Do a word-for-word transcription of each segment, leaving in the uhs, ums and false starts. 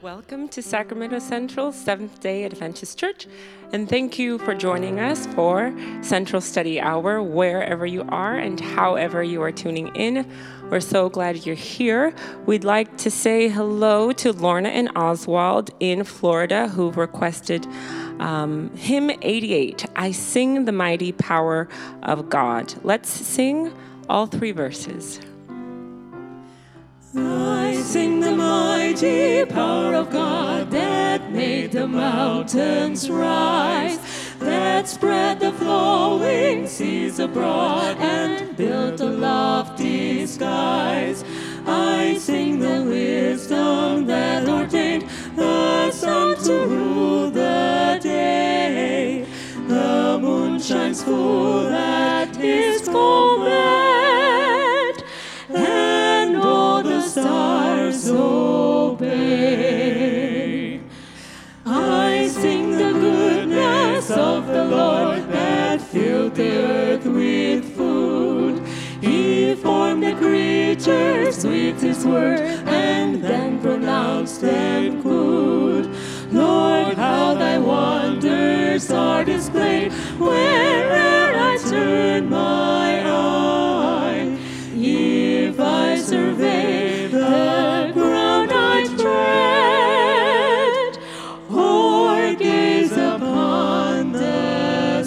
Welcome to Sacramento Central Seventh-day Adventist Church, and thank you for joining us for Central Study Hour, wherever you are and however you are tuning in. We're so glad you're here. We'd like to say hello to Lorna and Oswald in Florida, who requested um, hymn eighty-eight, I Sing the Mighty Power of God. Let's sing all three verses. I sing the mighty power of God that made the mountains rise, that spread the flowing seas abroad and built the lofty skies. I sing the wisdom that ordained the sun to rule the day. The moon shines full at his command, and all the stars obey. I sing the goodness of the Lord that filled the earth with food. He formed the creatures with his word and then pronounced them good. Lord, how thy wonders are displayed where'er I turn my eye. If I survey the ground I tread, or gaze upon the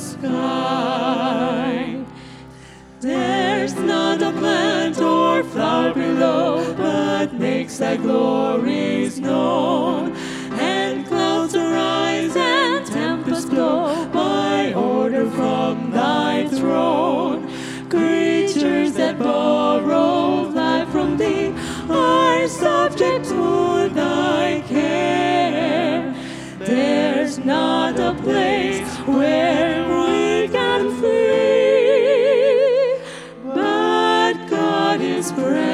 sky, there's not a plant or flower below, but makes thy glories known. And clouds arise and tempests blow by order from thy throne. Creatures that borrow life from thee are subject to thy care. There's not a place where we can flee, but God is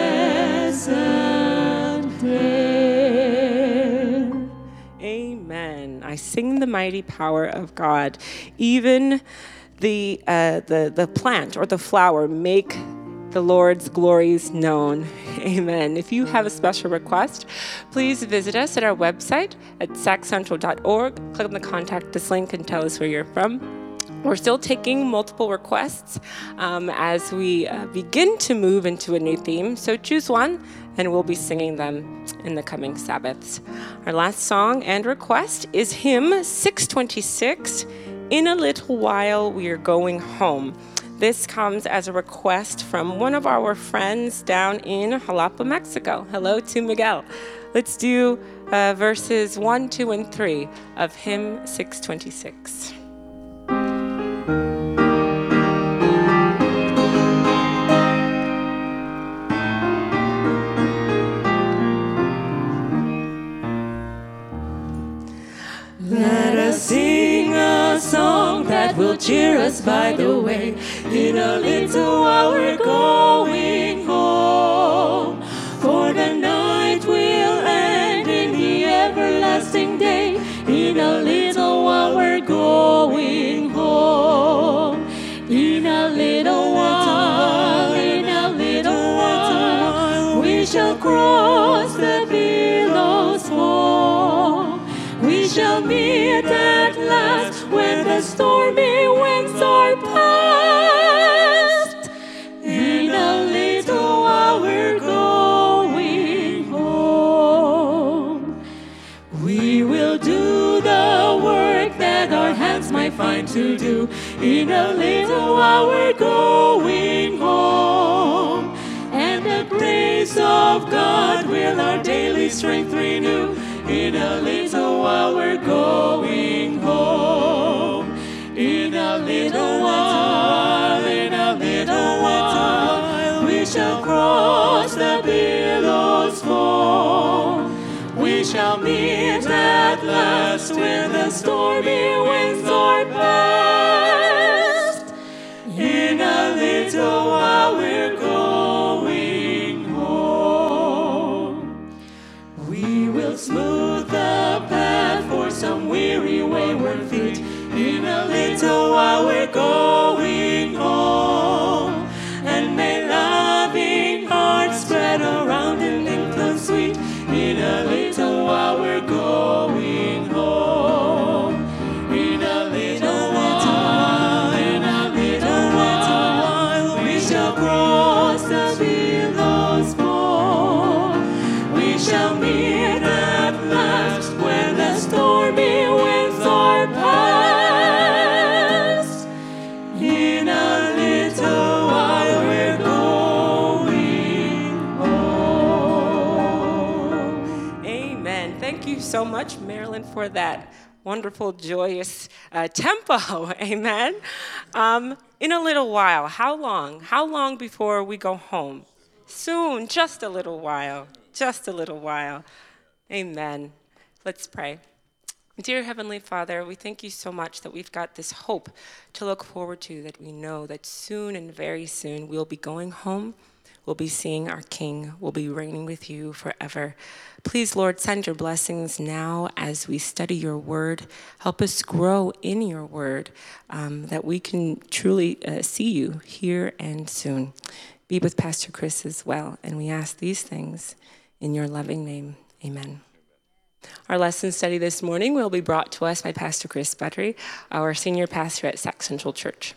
present there. Amen. I sing the mighty power of God. Even the uh, the the plant or the flower make the Lord's glories known. Amen. If you have a special request, please visit us at our website at sac central dot org. Click on the Contact Us link and tell us where you're from. We're still taking multiple requests um, as we uh, begin to move into a new theme. So choose one, and we'll be singing them in the coming Sabbaths. Our last song and request is hymn six twenty-six, In a Little While We Are Going Home. This comes as a request from one of our friends down in Jalapa, Mexico. Hello to Miguel. Let's do uh, verses one, two, and three of hymn six twenty-six. Let us sing a song that will cheer us by the way. In a little while we're going home, for the night will end in the everlasting day. In a little while we're going home. In a little while, in a little while, we shall cross the billows foam. We shall meet at last when the stormy winds are past. In a little while we're going home. We will do the work that our hands might find to do. In a little while we're going home. And the grace of God will our daily strength renew. In a little while we're going home. In a little while, in a little while, we shall cross the billows foam. We shall meet at last where the stormy winds are past. In a little while we're going home. We will smooth the path for some weary wayward feet. In a little while we're going home. And may loving hearts spread around and influence sweet. In a little while we're going Thank you so much, Marilyn, for that wonderful, joyous uh, tempo. Amen. Um, in a little while, how long? How long before we go home? Soon, just a little while. Just a little while. Amen. Let's pray. Dear Heavenly Father, we thank you so much that we've got this hope to look forward to, that we know that soon and very soon we'll be going home. We'll be seeing our King. We'll be reigning with you forever. Please, Lord, send your blessings now as we study your word. Help us grow in your word, um, that we can truly uh, see you here and soon. Be with Pastor Chris as well. And we ask these things in your loving name. Amen. Our lesson study this morning will be brought to us by Pastor Chris Buttery, our senior pastor at Sac Central Church.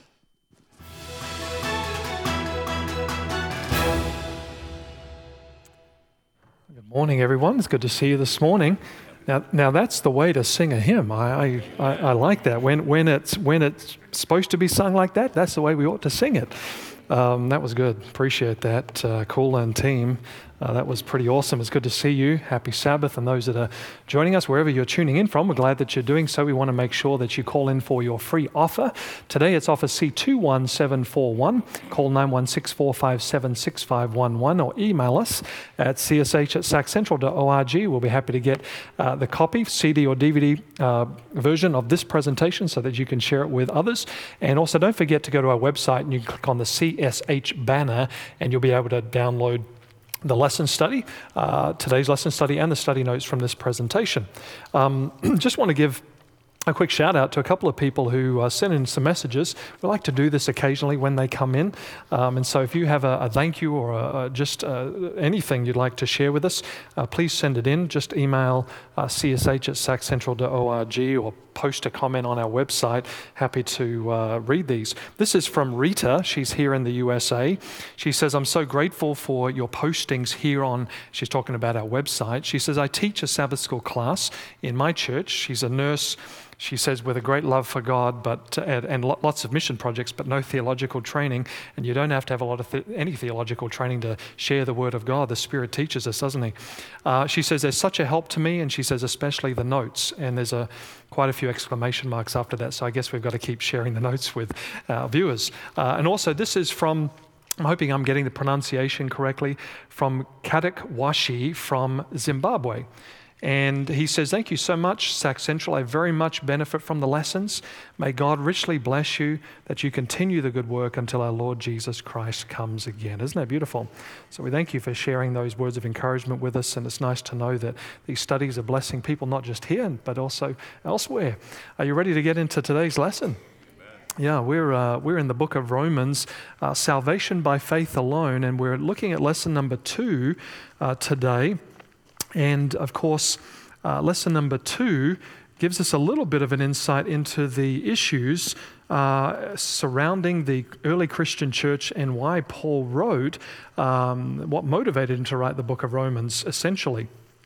Good morning, everyone. It's good to see you this morning. Now, now that's the way to sing a hymn. I, I, I like that. When, when it's when it's supposed to be sung like that, that's the way we ought to sing it. Um, that was good. Appreciate that, uh, Cool and team. Uh, that was pretty awesome. It's good to see you. Happy Sabbath. And those that are joining us, wherever you're tuning in from, we're glad that you're doing so. We want to make sure that you call in for your free offer. Today it's offer C two one seven four one. Call nine one six, four five seven, six five one one or email us at c s h at sac central dot org. We'll be happy to get uh, the copy, C D or D V D uh, version of this presentation so that you can share it with others. And also don't forget to go to our website and you can click on the C S H banner and you'll be able to download the lesson study, uh, today's lesson study, and the study notes from this presentation. Um, just want to give a quick shout out to a couple of people who uh, sent in some messages. We like to do this occasionally when they come in. Um, and so if you have a, a thank you or a, a just uh, anything you'd like to share with us, uh, please send it in. Just email uh, c s h at sac central dot org or post a comment on our website. Happy to uh, read these. This is from Rita. She's here in the U S A. She says, I'm so grateful for your postings here on, she's talking about our website. She says, I teach a Sabbath school class in my church. She's a nurse. She says, with a great love for God, but and, and lots of mission projects, but no theological training. And you don't have to have a lot of th- any theological training to share the Word of God. The Spirit teaches us, doesn't He? Uh, she says, there's such a help to me, and she says, especially the notes. And there's a quite a few exclamation marks after that. So I guess we've got to keep sharing the notes with our viewers. Uh, and also, this is from, I'm hoping I'm getting the pronunciation correctly, from Kadekwashi from Zimbabwe. And he says, thank you so much, Sac Central. I very much benefit from the lessons. May God richly bless you, that you continue the good work until our Lord Jesus Christ comes again. Isn't that beautiful? So we thank you for sharing those words of encouragement with us. And it's nice to know that these studies are blessing people, not just here, but also elsewhere. Are you ready to get into today's lesson? Yeah, we're uh, we're in the book of Romans, uh, salvation by faith alone. And we're looking at lesson number two uh, today. And of course, uh, lesson number two gives us a little bit of an insight into the issues uh, surrounding the early Christian church and why Paul wrote, um, what motivated him to write the book of Romans, essentially.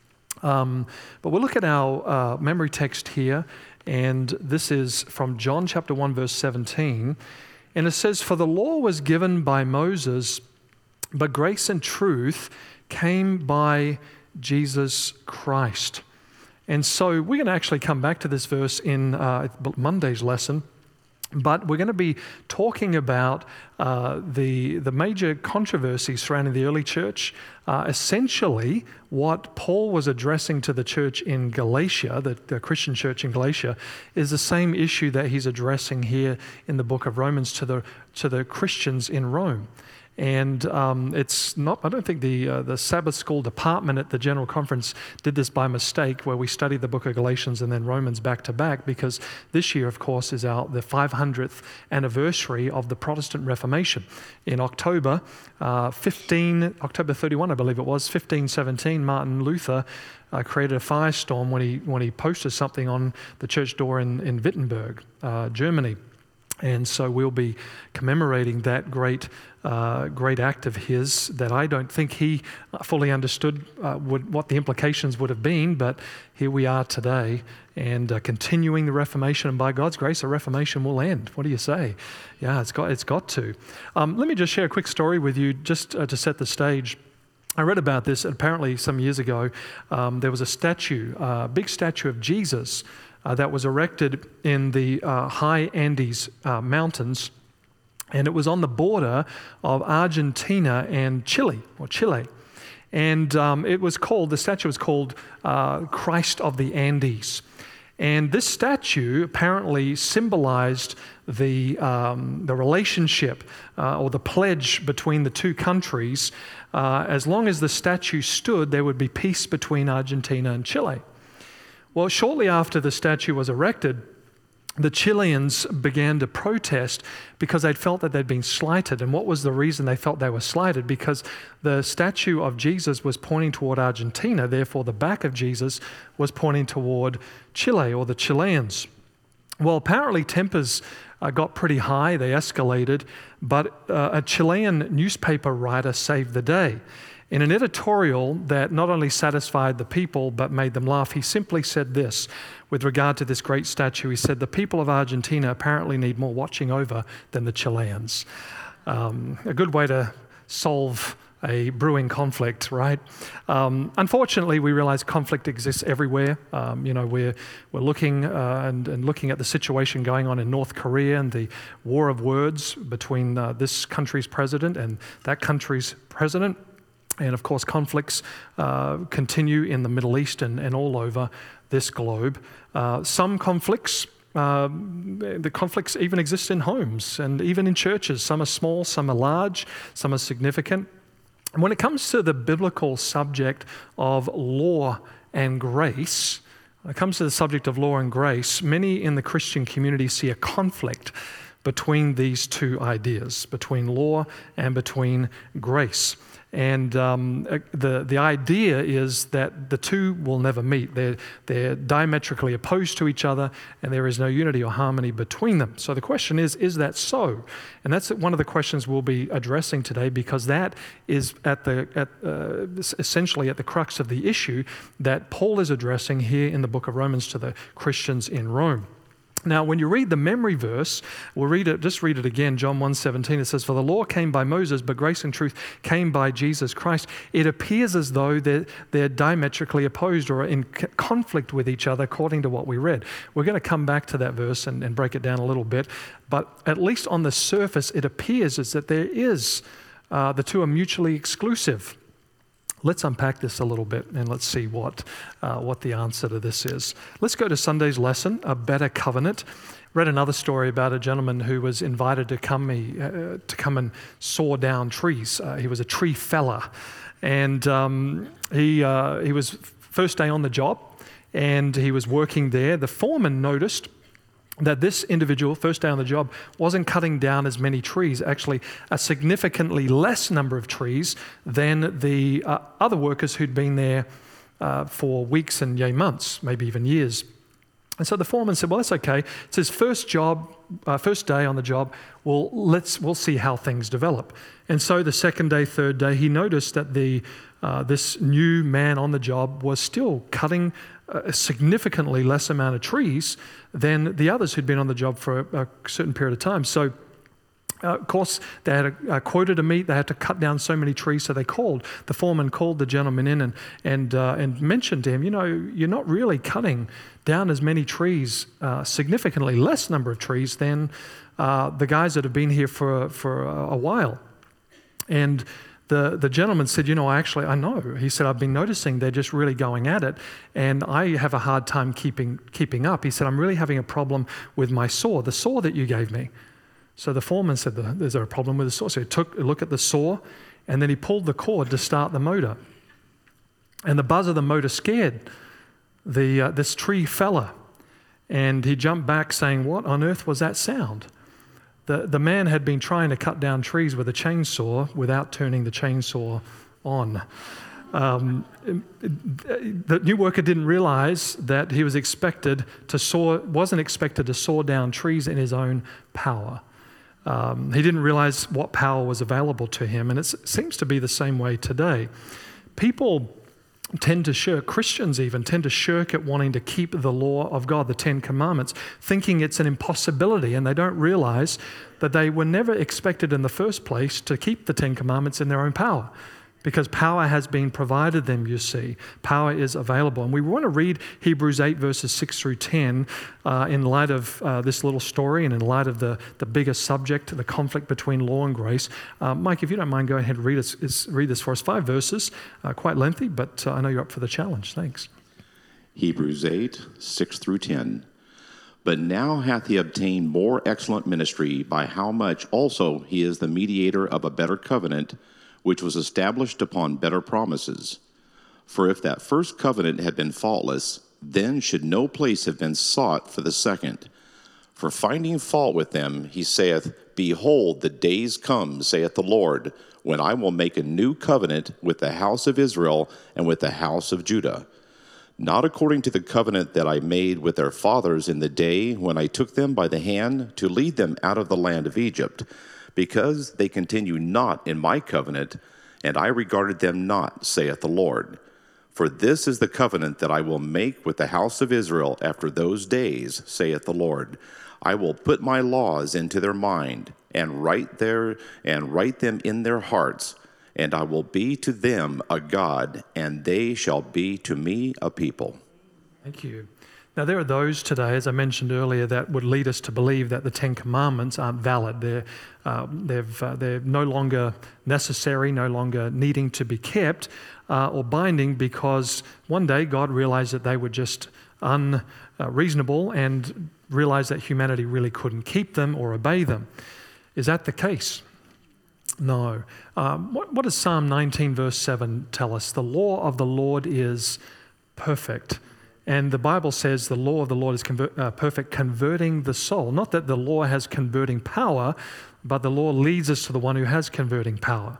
Um, but we'll look at our uh, memory text here, and this is from John chapter one, verse seventeen. And it says, for the law was given by Moses, but grace and truth came by Jesus Christ. And so we're going to actually come back to this verse in uh, Monday's lesson, but we're going to be talking about uh, the, the major controversies surrounding the early church. Uh, essentially, what Paul was addressing to the church in Galatia, the, the Christian church in Galatia, is the same issue that he's addressing here in the book of Romans to the, to the Christians in Rome. And um, it's not, I don't think the uh, the Sabbath school department at the General Conference did this by mistake, where we studied the book of Galatians and then Romans back to back, because this year, of course, is our the five hundredth anniversary of the Protestant Reformation. In October, uh, fifteen, October thirty-first, I believe it was, fifteen seventeen, Martin Luther uh, created a firestorm when he when he posted something on the church door in, in Wittenberg, uh, Germany. And so we'll be commemorating that great uh, great act of his that I don't think he fully understood uh, would, what the implications would have been, but here we are today and uh, continuing the Reformation, and by God's grace, the Reformation will end. What do you say? Yeah, it's got, it's got to. Um, let me just share a quick story with you just uh, to set the stage. I read about this apparently some years ago. Um, there was a statue, a uh, big statue of Jesus uh, that was erected in the uh, high Andes uh, mountains, and it was on the border of Argentina and Chile, or Chile. And um, it was called, the statue was called uh, Christ of the Andes. And this statue apparently symbolized the, um, the relationship uh, or the pledge between the two countries. Uh, as long as the statue stood, there would be peace between Argentina and Chile. Well, shortly after the statue was erected, the Chileans began to protest because they'd felt that they'd been slighted. And what was the reason they felt they were slighted? Because the statue of Jesus was pointing toward Argentina, therefore the back of Jesus was pointing toward Chile or the Chileans. Well, apparently tempers uh, got pretty high, they escalated, but uh, a Chilean newspaper writer saved the day. In an editorial that not only satisfied the people but made them laugh, he simply said this with regard to this great statue. He said, "The people of Argentina apparently need more watching over than the Chileans." Um, a good way to solve a brewing conflict, right? Um, unfortunately, we realize conflict exists everywhere. Um, you know, we're we're looking uh, and, and looking at the situation going on in North Korea and the war of words between uh, this country's president and that country's president. And of course, conflicts uh, continue in the Middle East and, and all over this globe. Uh, some conflicts, uh, the conflicts even exist in homes and even in churches. Some are small, some are large, some are significant. And when it comes to the biblical subject of law and grace, when it comes to the subject of law and grace, many in the Christian community see a conflict between these two ideas, between law and between grace. And um, the, the idea is that the two will never meet. They're, they're diametrically opposed to each other, and there is no unity or harmony between them. So the question is, is that so? And that's one of the questions we'll be addressing today, because that is at the at, uh, essentially at the crux of the issue that Paul is addressing here in the book of Romans to the Christians in Rome. Now, when you read the memory verse, we'll read it, just read it again, John one seventeen, it says, "For the law came by Moses, but grace and truth came by Jesus Christ." It appears as though they're, they're diametrically opposed or in c- conflict with each other according to what we read. We're going to come back to that verse and, and break it down a little bit, but at least on the surface, it appears as that there is, uh, the two are mutually exclusive. Let's unpack this a little bit and let's see what uh, what the answer to this is. Let's go to Sunday's lesson, A Better Covenant. Read another story about a gentleman who was invited to come he, uh, to come and saw down trees. Uh, he was a tree feller, and um, he uh, he was first day on the job, and he was working there. The foreman noticed that this individual, first day on the job, wasn't cutting down as many trees, actually a significantly less number of trees than the uh, other workers who'd been there uh, for weeks and yea, months, maybe even years. And so the foreman said, well, that's okay. It's his first job, uh, first day on the job. Well, let's we'll see how things develop. And so the second day, third day, he noticed that the uh, this new man on the job was still cutting a significantly less amount of trees than the others who'd been on the job for a, a certain period of time. So, uh, of course, they had a, a quota to meet. They had to cut down so many trees. So they called, the foreman called the gentleman in and and uh, and mentioned to him, you know, you're not really cutting down as many trees, uh, significantly less number of trees than uh, the guys that have been here for for a, a while. And The the gentleman said, you know, actually, I know. He said, I've been noticing they're just really going at it, and I have a hard time keeping keeping up. He said, I'm really having a problem with my saw, the saw that you gave me. So the foreman said, is there a problem with the saw? So he took a look at the saw, and then he pulled the cord to start the motor. And the buzz of the motor scared the uh, this tree fella, and he jumped back saying, what on earth was that sound? The the man had been trying to cut down trees with a chainsaw without turning the chainsaw on. Um, the new worker didn't realize that he was expected to saw, wasn't expected to saw down trees in his own power. Um, he didn't realize what power was available to him, and it seems to be the same way today. People tend to shirk, Christians even tend to shirk at wanting to keep the law of God, the Ten Commandments, thinking it's an impossibility, and they don't realize that they were never expected in the first place to keep the Ten Commandments in their own power. because power has been provided them, you see. Power is available. And we want to read Hebrews eight, verses six through ten, uh, in light of uh, this little story and in light of the, the bigger subject, the conflict between law and grace. Uh, Mike, if you don't mind, go ahead and read, us, read this for us. Five verses, uh, quite lengthy, but uh, I know you're up for the challenge. Thanks. Hebrews eight, six through ten. But now hath he obtained more excellent ministry, by how much also he is the mediator of a better covenant, which was established upon better promises. For if that first covenant had been faultless, then should no place have been sought for the second. For finding fault with them, he saith, Behold, the days come, saith the Lord, when I will make a new covenant with the house of Israel and with the house of Judah, not according to the covenant that I made with their fathers in the day when I took them by the hand to lead them out of the land of Egypt, because they continue not in my covenant, and I regarded them not, saith the Lord. For this is the covenant that I will make with the house of Israel after those days, saith the Lord. I will put my laws into their mind, and write their and write them in their hearts, and I will be to them a God, and they shall be to me a people. Thank you. Now, there are those today, as I mentioned earlier, that would lead us to believe that the Ten Commandments aren't valid. They're, uh, they've, uh, they're no longer necessary, no longer needing to be kept uh, or binding, because one day God realized that they were just unreasonable and realized that humanity really couldn't keep them or obey them. Is that the case? No. Um, what, what does Psalm nineteen, verse seven tell us? The law of the Lord is perfect. And the Bible says the law of the Lord is convert, uh, perfect, converting the soul. Not that the law has converting power, but the law leads us to the one who has converting power.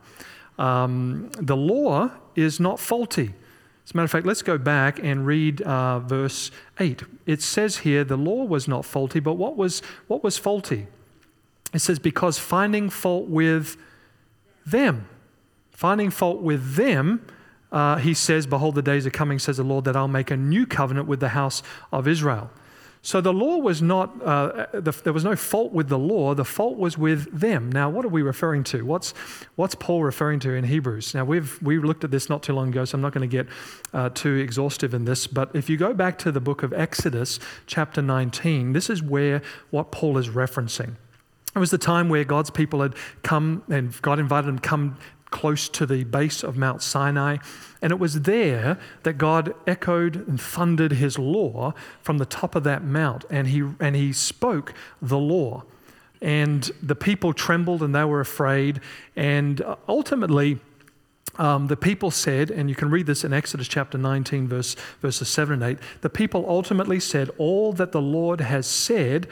Um, the law is not faulty. As a matter of fact, let's go back and read uh, verse eight. It says here, the law was not faulty, but what was what was faulty? It says, because finding fault with them, finding fault with them, Uh, he says, behold, the days are coming, says the Lord, that I'll make a new covenant with the house of Israel. So the law was not, uh, the, there was no fault with the law, the fault was with them. Now, what are we referring to? What's what's Paul referring to in Hebrews? Now, we've we looked at this not too long ago, so I'm not going to get uh, too exhaustive in this, but if you go back to the book of Exodus, chapter nineteen, this is where what Paul is referencing. It was the time where God's people had come, and God invited them to come close to the base of Mount Sinai. And it was there that God echoed and thundered his law from the top of that mount. And he and he spoke the law. And the people trembled and they were afraid. And ultimately, um, the people said, and you can read this in Exodus chapter nineteen, verse, verses seven and eight, the people ultimately said, all that the Lord has said,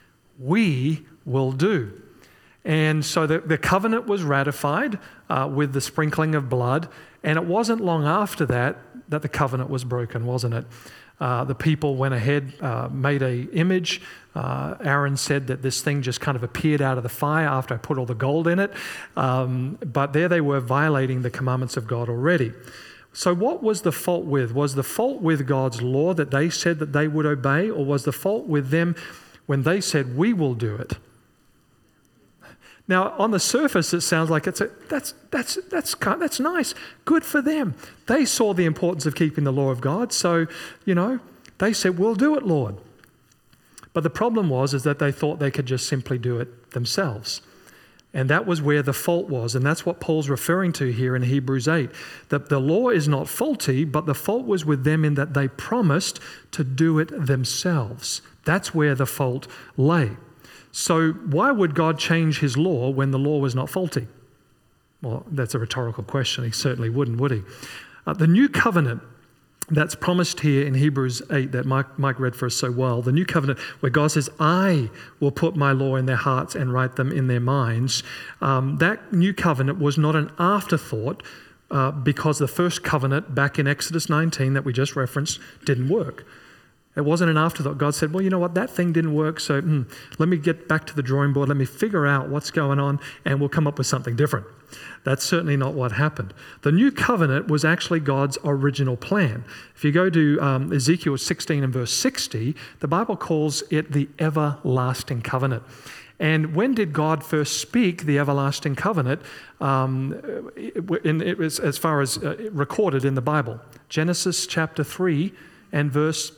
we will do. And so the, the covenant was ratified uh, with the sprinkling of blood, and it wasn't long after that that the covenant was broken, wasn't it? Uh, the people went ahead, uh, made a image. Uh, Aaron said that this thing just kind of appeared out of the fire after I put all the gold in it. Um, but there they were violating the commandments of God already. So what was the fault with? Was the fault with God's law that they said that they would obey, or was the fault with them when they said, we will do it? Now, on the surface, it sounds like it's a, that's that's that's that's nice, good for them. They saw the importance of keeping the law of God, so you know they said, "We'll do it, Lord." But the problem was is that they thought they could just simply do it themselves, and that was where the fault was, and that's what Paul's referring to here in Hebrews eight. That the law is not faulty, but the fault was with them in that they promised to do it themselves. That's where the fault lay. So why would God change his law when the law was not faulty? Well, that's a rhetorical question. He certainly wouldn't, would he? Uh, the new covenant that's promised here in Hebrews eight that Mike, Mike read for us so well, the new covenant where God says, I will put my law in their hearts and write them in their minds, um, that new covenant was not an afterthought uh, because the first covenant back in Exodus nineteen that we just referenced didn't work. It wasn't an afterthought. God said, well, you know what, that thing didn't work, so mm, let me get back to the drawing board, let me figure out what's going on, and we'll come up with something different. That's certainly not what happened. The new covenant was actually God's original plan. If you go to um, Ezekiel sixteen and verse sixty, the Bible calls it the everlasting covenant. And when did God first speak the everlasting covenant um, in, in, as far as uh, recorded in the Bible? Genesis chapter three and verse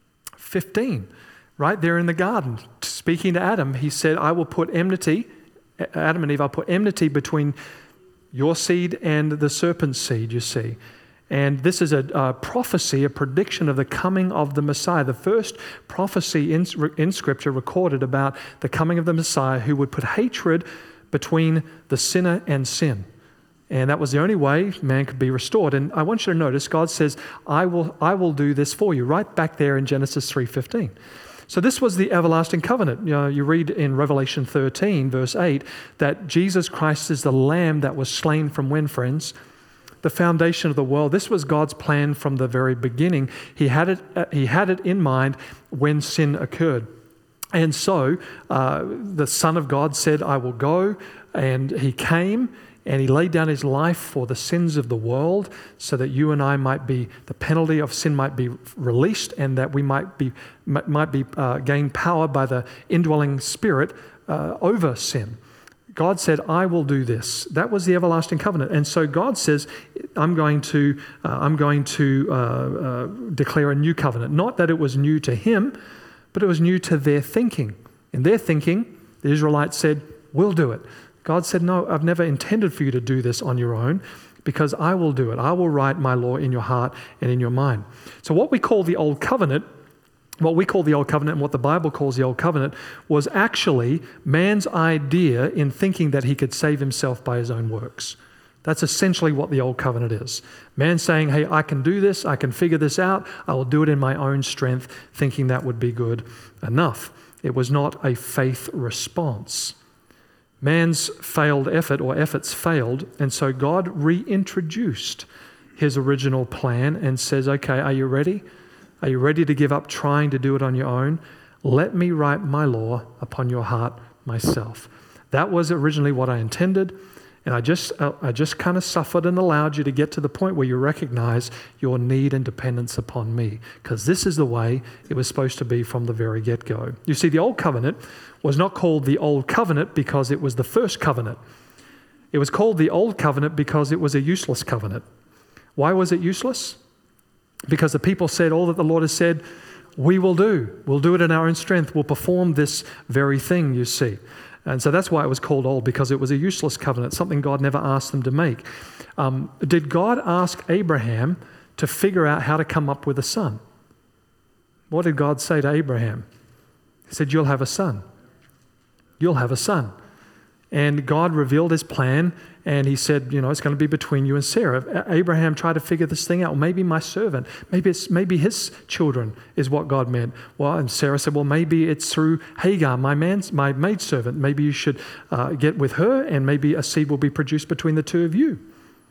fifteen. Right there in the garden, speaking to Adam, he said, I will put enmity, Adam and Eve, I'll put enmity between your seed and the serpent's seed, you see. And this is a, a prophecy, a prediction of the coming of the Messiah, the first prophecy in, in Scripture recorded about the coming of the Messiah who would put hatred between the sinner and sin. And that was the only way man could be restored. And I want you to notice, God says, I will, I will do this for you, right back there in Genesis three fifteen. So this was the everlasting covenant. You know, you read in Revelation thirteen, verse eight, that Jesus Christ is the Lamb that was slain from when, friends? The foundation of the world. This was God's plan from the very beginning. He had it, uh, he had it in mind when sin occurred. And so uh, the Son of God said, I will go, and he came, and he laid down his life for the sins of the world so that you and I might be, the penalty of sin might be released, and that we might be might be uh, gain power by the indwelling Spirit uh, over sin. God said, I will do this. That was the everlasting covenant. And so God says, I'm going to, uh, I'm going to uh, uh, declare a new covenant. Not that it was new to him, but it was new to their thinking. In their thinking, the Israelites said, we'll do it. God said, no, I've never intended for you to do this on your own, because I will do it. I will write my law in your heart and in your mind. So what we call the Old Covenant, what we call the Old Covenant and what the Bible calls the Old Covenant, was actually man's idea in thinking that he could save himself by his own works. That's essentially what the Old Covenant is. Man saying, hey, I can do this, I can figure this out, I will do it in my own strength, thinking that would be good enough. It was not a faith response. Man's failed effort or efforts failed, and so God reintroduced his original plan and says, okay, are you ready? Are you ready to give up trying to do it on your own? Let me write my law upon your heart myself. That was originally what I intended, and I just I just kind of suffered and allowed you to get to the point where you recognize your need and dependence upon me, because this is the way it was supposed to be from the very get-go. You see, the Old Covenant was not called the Old Covenant because it was the first covenant. It was called the Old Covenant because it was a useless covenant. Why was it useless? Because the people said, all that the Lord has said, we will do. We'll do it in our own strength. We'll perform this very thing, you see. And so that's why it was called old, because it was a useless covenant, something God never asked them to make. Um, did God ask Abraham to figure out how to come up with a son? What did God say to Abraham? He said, you'll have a son. You'll have a son. And God revealed his plan, and he said, you know, it's going to be between you and Sarah. Abraham tried to figure this thing out. Well, maybe my servant, maybe it's maybe his children is what God meant. Well, and Sarah said, well, maybe it's through Hagar, my man's, my maidservant. Maybe you should uh, get with her, and maybe a seed will be produced between the two of you.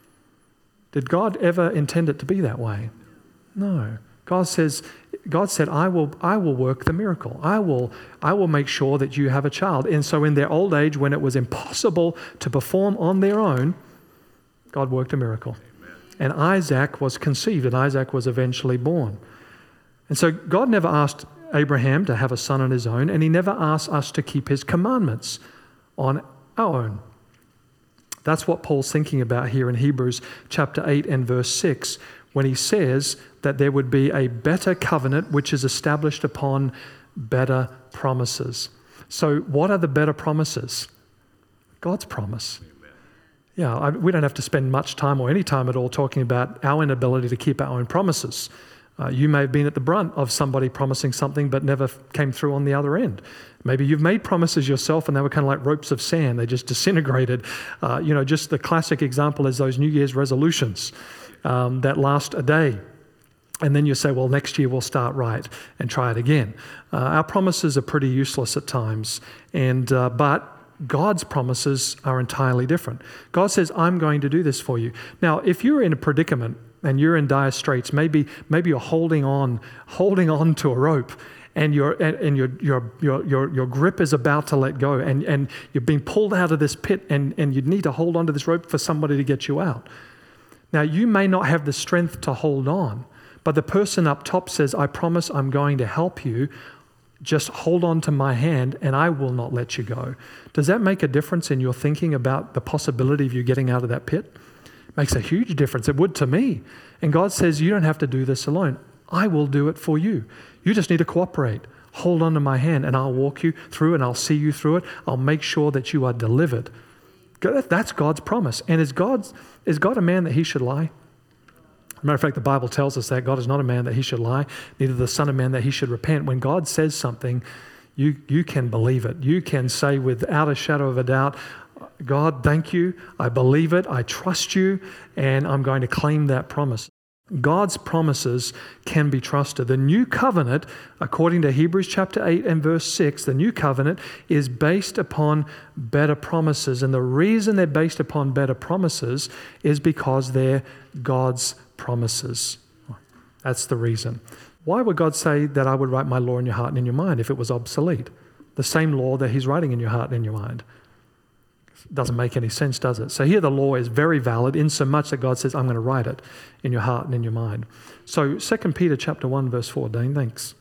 Did God ever intend it to be that way? No. God says, God said, I will I will work the miracle. I will I will make sure that you have a child. And so in their old age, when it was impossible to perform on their own, God worked a miracle. Amen. And Isaac was conceived, and Isaac was eventually born. And so God never asked Abraham to have a son on his own, and he never asked us to keep his commandments on our own. That's what Paul's thinking about here in Hebrews chapter eight and verse six, when he says that there would be a better covenant which is established upon better promises. So what are the better promises? God's promise. Amen. Yeah, I, we don't have to spend much time or any time at all talking about our inability to keep our own promises. Uh, you may have been at the brunt of somebody promising something but never came through on the other end. Maybe you've made promises yourself and they were kind of like ropes of sand. They just disintegrated. Uh, you know, just the classic example is those New Year's resolutions um, that last a day. And then you say, well, next year we'll start right and try it again. Uh, our promises are pretty useless at times, and uh, but God's promises are entirely different. God says, I'm going to do this for you. Now, if you're in a predicament and you're in dire straits, maybe maybe you're holding on, holding on to a rope, and your and, and your, your your your your grip is about to let go, and, and you're being pulled out of this pit, and, and you need to hold on to this rope for somebody to get you out. Now, you may not have the strength to hold on, but the person up top says, I promise I'm going to help you. Just hold on to my hand and I will not let you go. Does that make a difference in your thinking about the possibility of you getting out of that pit? It makes a huge difference. It would to me. And God says, you don't have to do this alone. I will do it for you. You just need to cooperate. Hold on to my hand and I'll walk you through and I'll see you through it. I'll make sure that you are delivered. That's God's promise. And is God, is God a man that he should lie? As a matter of fact, the Bible tells us that God is not a man that he should lie, neither the Son of Man that he should repent. When God says something, you, you can believe it. You can say without a shadow of a doubt, God, thank you. I believe it. I trust you. And I'm going to claim that promise. God's promises can be trusted. The new covenant, according to Hebrews chapter eight and verse six, the new covenant is based upon better promises. And the reason they're based upon better promises is because they're God's promises. That's the reason. Why would God say that I would write my law in your heart and in your mind if it was obsolete? The same law that he's writing in your heart and in your mind. Doesn't make any sense, does it? So here the law is very valid in so much that God says, I'm going to write it in your heart and in your mind. So Second Peter chapter one, verse four, Dane, thanks.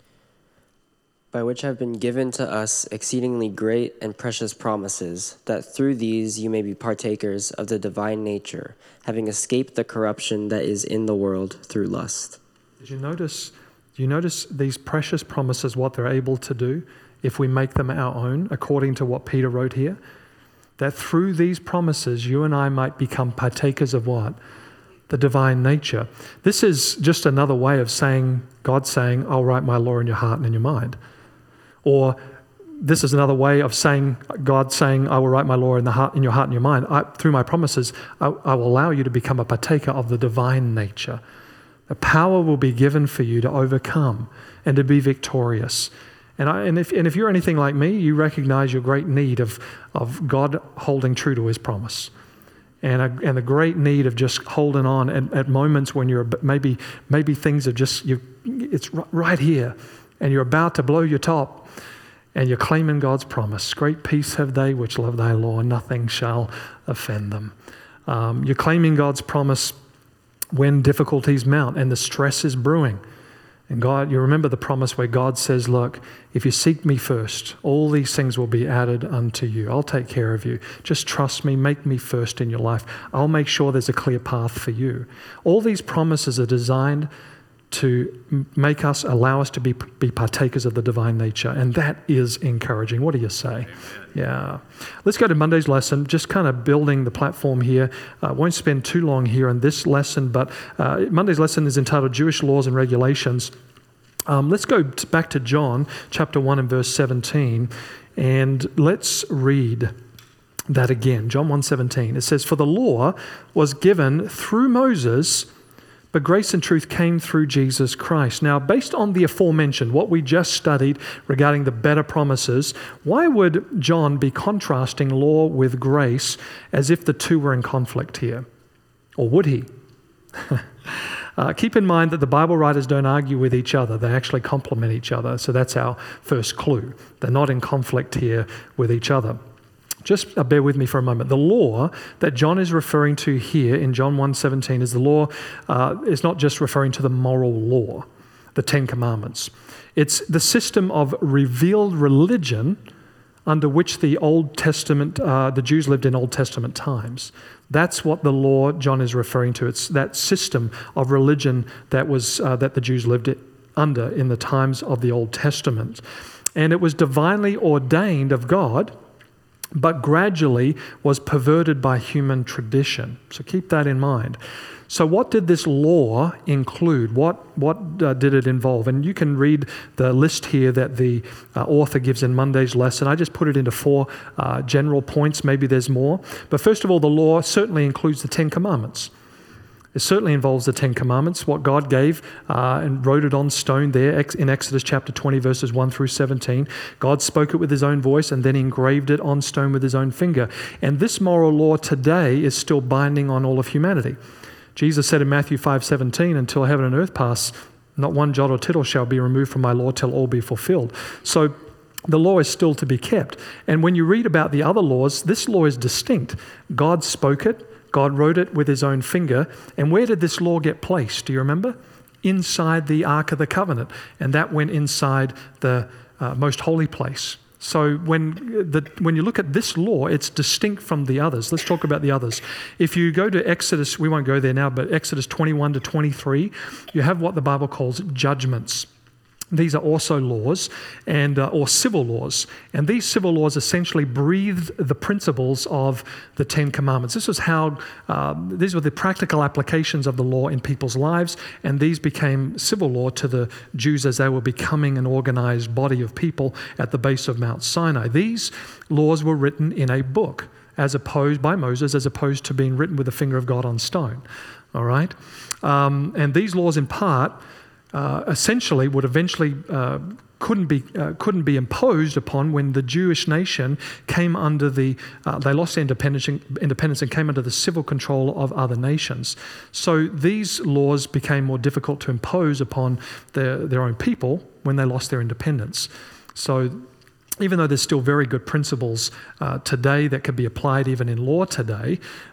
By which have been given to us exceedingly great and precious promises, that through these you may be partakers of the divine nature, having escaped the corruption that is in the world through lust. Did you notice, do you notice these precious promises, what they're able to do if we make them our own, according to what Peter wrote here? That through these promises, you and I might become partakers of what? The divine nature. This is just another way of saying, God saying, I'll write my law in your heart and in your mind. Or this is another way of saying, God saying, I will write my law in the heart, in your heart and your mind. I, through my promises, I, I will allow you to become a partaker of the divine nature. The power will be given for you to overcome and to be victorious. And, I, and, if, and if you're anything like me, you recognize your great need of, of God holding true to his promise. And, a, and the great need of just holding on at, at moments when you're maybe maybe things are just, you, it's right here, and you're about to blow your top, and you're claiming God's promise. Great peace have they which love thy law, nothing shall offend them. Um, you're claiming God's promise when difficulties mount and the stress is brewing. And God, you remember the promise where God says, look, if you seek me first, all these things will be added unto you. I'll take care of you. Just trust me, make me first in your life. I'll make sure there's a clear path for you. All these promises are designed to make us, allow us to be, be partakers of the divine nature. And that is encouraging. What do you say? Amen. Yeah. Let's go to Monday's lesson, just kind of building the platform here. I uh, won't spend too long here on this lesson, but uh, Monday's lesson is entitled Jewish Laws and Regulations. Um, let's go t- back to John chapter one and verse seventeen, and let's read that again. John one seventeen. It says, for the law was given through Moses, but grace and truth came through Jesus Christ. Now, based on the aforementioned, what we just studied regarding the better promises, why would John be contrasting law with grace as if the two were in conflict here? Or would he? uh, keep in mind that the Bible writers don't argue with each other. They actually complement each other. So that's our first clue. They're not in conflict here with each other. Just uh, bear with me for a moment. The law that John is referring to here in John one seventeen is the law, uh, is not just referring to the moral law, the Ten Commandments. It's the system of revealed religion under which the Old Testament, uh, the Jews lived in Old Testament times. That's what the law John is referring to. It's that system of religion that was uh, that the Jews lived under in the times of the Old Testament. And it was divinely ordained of God, but gradually was perverted by human tradition. So keep that in mind. So what did this law include? What what uh, did it involve? And you can read the list here that the uh, author gives in Monday's lesson. I just put it into four uh, general points. Maybe there's more. But first of all, the law certainly includes the Ten Commandments. It certainly involves the Ten Commandments, what God gave uh, and wrote it on stone there in Exodus chapter twenty, verses one through seventeen. God spoke it with his own voice and then engraved it on stone with his own finger. And this moral law today is still binding on all of humanity. Jesus said in Matthew five seventeen, until heaven and earth pass, not one jot or tittle shall be removed from my law till all be fulfilled. So the law is still to be kept. And when you read about the other laws, this law is distinct. God spoke it. God wrote it with his own finger. And where did this law get placed? Do you remember? Inside the Ark of the Covenant. And that went inside the uh, most holy place. So when the, when you look at this law, it's distinct from the others. Let's talk about the others. If you go to Exodus, we won't go there now, but Exodus twenty-one to twenty-three, you have what the Bible calls judgments. These are also laws, and uh, or civil laws. And these civil laws essentially breathed the principles of the Ten Commandments. This was how, uh, these were the practical applications of the law in people's lives, and these became civil law to the Jews as they were becoming an organized body of people at the base of Mount Sinai. These laws were written in a book, as opposed by Moses, as opposed to being written with the finger of God on stone. All right? Um, and these laws in part Uh, essentially would eventually uh, couldn't be uh, couldn't be imposed upon when the Jewish nation came under the uh, they lost their independence independence and came under the civil control of other nations. So these laws became more difficult to impose upon their their own people when they lost their independence. So even though there's still very good principles uh, today that could be applied even in law today,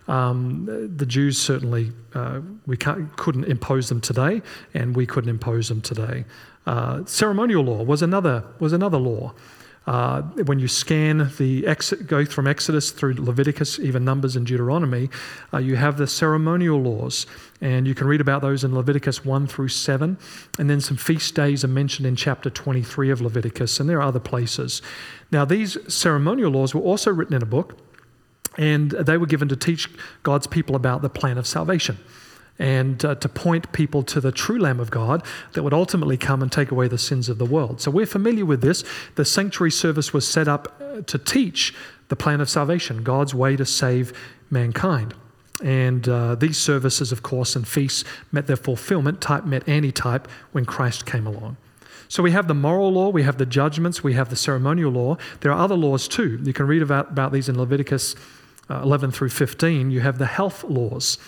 um, the Jews certainly, uh, we can't, couldn't impose them today, and we couldn't impose them today. Uh, ceremonial law was another was another law. Uh, when you scan the ex- go from Exodus through Leviticus, even Numbers and Deuteronomy, uh, you have the ceremonial laws, and you can read about those in Leviticus one through seven, and then some feast days are mentioned in chapter twenty-three of Leviticus, and there are other places. Now, these ceremonial laws were also written in a book, and they were given to teach God's people about the plan of salvation, and uh, to point people to the true Lamb of God that would ultimately come and take away the sins of the world. So we're familiar with this. The sanctuary service was set up to teach the plan of salvation, God's way to save mankind. And uh, these services, of course, and feasts met their fulfillment. Type met antitype when Christ came along. So we have the moral law, we have the judgments, we have the ceremonial law. There are other laws too. You can read about, about these in Leviticus uh, eleven through fifteen. You have the health laws.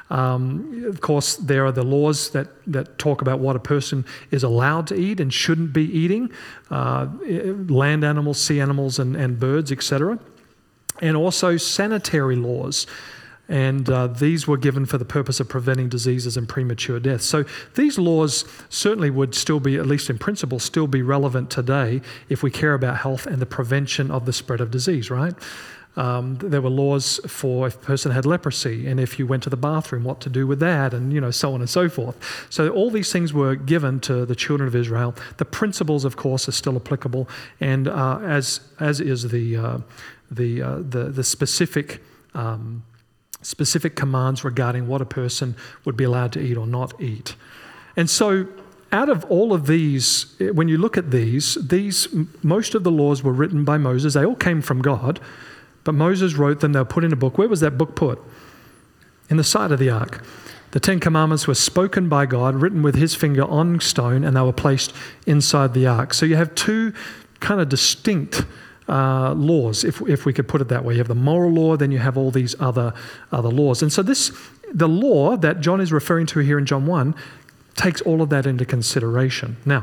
Um, of course, there are the laws that, that talk about what a person is allowed to eat and shouldn't be eating, uh, land animals, sea animals, and, and birds, et cetera. And also sanitary laws. And uh, these were given for the purpose of preventing diseases and premature death. So these laws certainly would still be, at least in principle, still be relevant today if we care about health and the prevention of the spread of disease, right? Um, there were laws for if a person had leprosy, and if you went to the bathroom, what to do with that, and you know, so on and so forth. So all these things were given to the children of Israel. The principles, of course, are still applicable, and uh, as as is the uh, the, uh, the the specific um, specific commands regarding what a person would be allowed to eat or not eat. And so, out of all of these, when you look at these, these most of the laws were written by Moses. They all came from God. But Moses wrote them, they were put in a book. Where was that book put? In the side of the ark. The Ten Commandments were spoken by God, written with his finger on stone, and they were placed inside the ark. So you have two kind of distinct uh, laws, if if we could put it that way. You have the moral law, then you have all these other, other laws. And so this, the law that John is referring to here in John one, takes all of that into consideration. Now,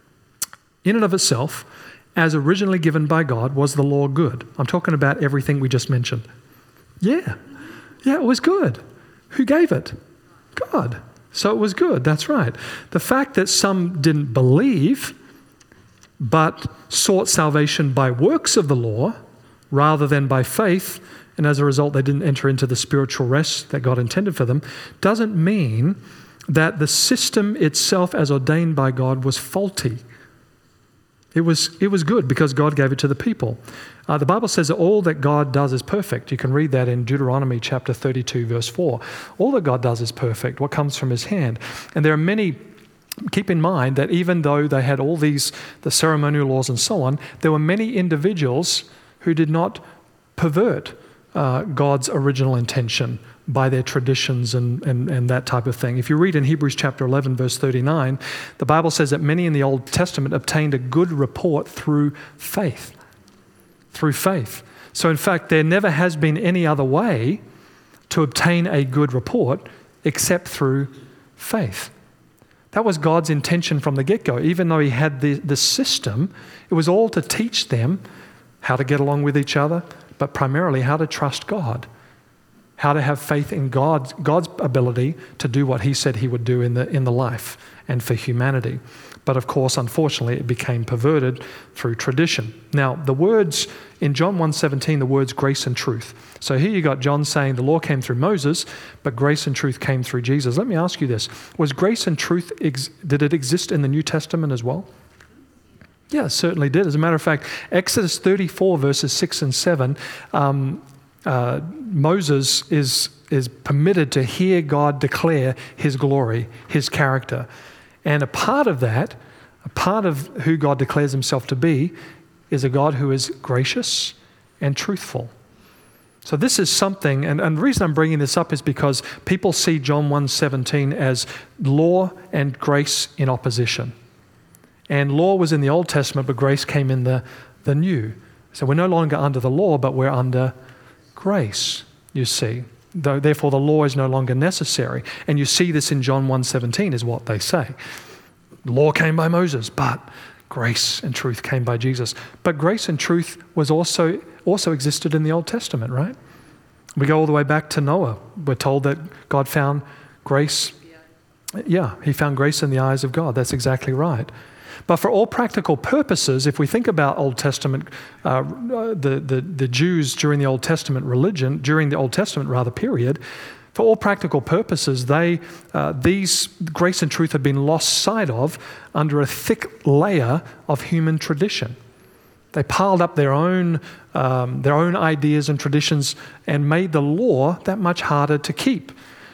in and of itself, as originally given by God, was the law good? I'm talking about everything we just mentioned. Yeah. Yeah, it was good. Who gave it? God. So it was good, that's right. The fact that some didn't believe, but sought salvation by works of the law rather than by faith, and as a result they didn't enter into the spiritual rest that God intended for them, doesn't mean that the system itself as ordained by God was faulty. It was it was good because God gave it to the people. Uh, the Bible says that all that God does is perfect. You can read that in Deuteronomy chapter thirty-two, verse four. All that God does is perfect, what comes from his hand. And there are many, keep in mind that even though they had all these, the ceremonial laws and so on, there were many individuals who did not pervert uh, God's original intention by their traditions and, and, and that type of thing. If you read in Hebrews chapter eleven, verse thirty-nine, the Bible says that many in the Old Testament obtained a good report through faith. Through faith. So in fact, there never has been any other way to obtain a good report except through faith. That was God's intention from the get-go. Even though he had the, the system, it was all to teach them how to get along with each other, but primarily how to trust God. How to have faith in God, God's ability to do what he said he would do in the in the life and for humanity. but of course, unfortunately, it became perverted through tradition. Now, the words in John one seventeen, the words grace and truth. So here you got John saying the law came through Moses, but grace and truth came through Jesus. Let me ask you this. Was grace and truth, ex- did it exist in the New Testament as well? Yeah, it certainly did. As a matter of fact, Exodus thirty-four, verses six and seven, um, uh, Moses is, is permitted to hear God declare his glory, his character. And a part of that, a part of who God declares himself to be, is a God who is gracious and truthful. So this is something, and, and the reason I'm bringing this up is because people see John one seventeen as law and grace in opposition. And law was in the Old Testament, but grace came in the, the New. So we're no longer under the law, but we're under grace, you see. Though, therefore, the law is no longer necessary. And you see this in John one seventeen is what they say. Law came by Moses, but grace and truth came by Jesus. But grace and truth was also, also existed in the Old Testament, right? We go all the way back to Noah. We're told that God found grace. Yeah, he found grace in the eyes of God. That's exactly right. But for all practical purposes, if we think about Old Testament, uh, the, the, the Jews during the Old Testament religion, during the Old Testament rather period, for all practical purposes, they uh, these grace and truth had been lost sight of under a thick layer of human tradition. They piled up their own um, their own ideas and traditions and made the law that much harder to keep.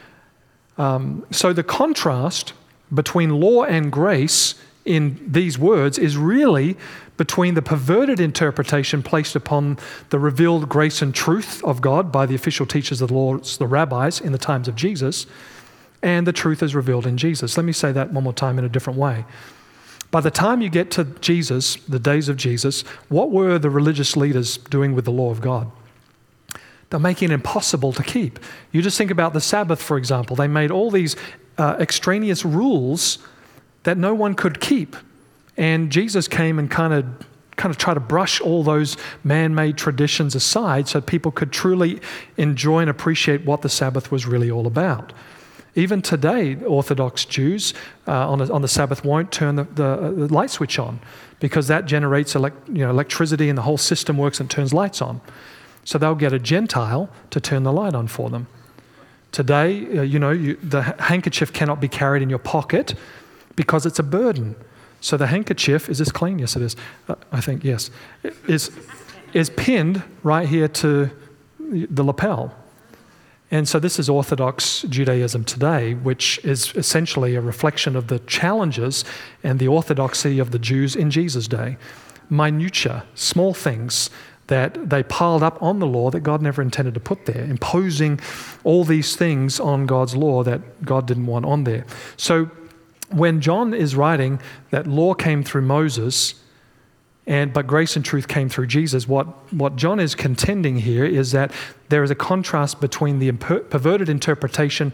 Um, so the contrast between law and grace in these words is really between the perverted interpretation placed upon the revealed grace and truth of God by the official teachers of the law, the rabbis in the times of Jesus, and the truth is revealed in Jesus. Let me say that one more time in a different way. By the time you get to Jesus, the days of Jesus, what were the religious leaders doing with the law of God? They're making it impossible to keep. You just think about the Sabbath, for example. They made all these uh, extraneous rules that no one could keep. And Jesus came and kind of kind of tried to brush all those man-made traditions aside so people could truly enjoy and appreciate what the Sabbath was really all about. Even today, Orthodox Jews uh, on, a, on the Sabbath won't turn the, the, the light switch on because that generates elect, you know, electricity and the whole system works and turns lights on. So they'll get a Gentile to turn the light on for them. Today, uh, you know, you, the handkerchief cannot be carried in your pocket because it's a burden. So the handkerchief, is this clean? Yes, it is. Uh, I think, yes. Is, is pinned right here to the lapel. And so this is Orthodox Judaism today, which is essentially a reflection of the challenges and the orthodoxy of the Jews in Jesus' day. Minutia, small things that they piled up on the law that God never intended to put there, imposing all these things on God's law that God didn't want on there. So when John is writing that law came through Moses, and but grace and truth came through Jesus, what, what John is contending here is that there is a contrast between the imper- perverted interpretation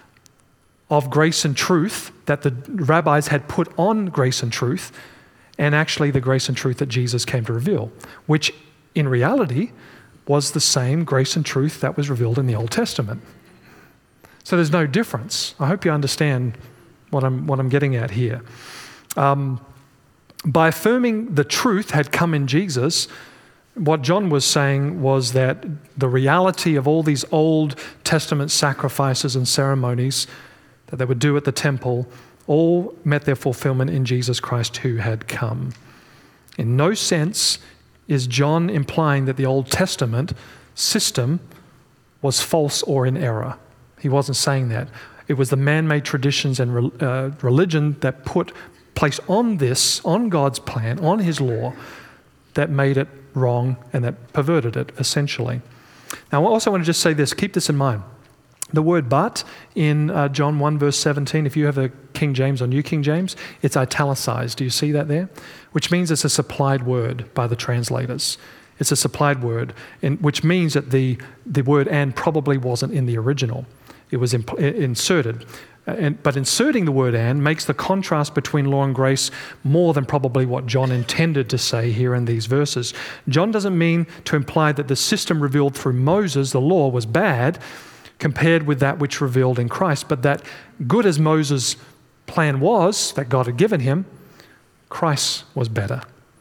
of grace and truth that the rabbis had put on grace and truth, and actually the grace and truth that Jesus came to reveal, which in reality was the same grace and truth that was revealed in the Old Testament. So there's no difference. I hope you understand what I'm what I'm getting at here. Um, by affirming the truth had come in Jesus, what John was saying was that the reality of all these Old Testament sacrifices and ceremonies that they would do at the temple all met their fulfillment in Jesus Christ who had come. In no sense is John implying that the Old Testament system was false or in error. He wasn't saying that. It was the man-made traditions and uh, religion that put place on this, on God's plan, on his law, that made it wrong and that perverted it, essentially. Now, I also want to just say this, keep this in mind. The word but in uh, John one verse seventeen, if you have a King James or New King James, it's italicized. Do you see that there? Which means it's a supplied word by the translators. It's a supplied word, in, which means that the, the word and probably wasn't in the original. It was imp- inserted. Uh, and, but inserting the word and makes the contrast between law and grace more than probably what John intended to say here in these verses. John doesn't mean to imply that the system revealed through Moses, the law, was bad compared with that which revealed in Christ, but that good as Moses' plan was, that God had given him, Christ was better.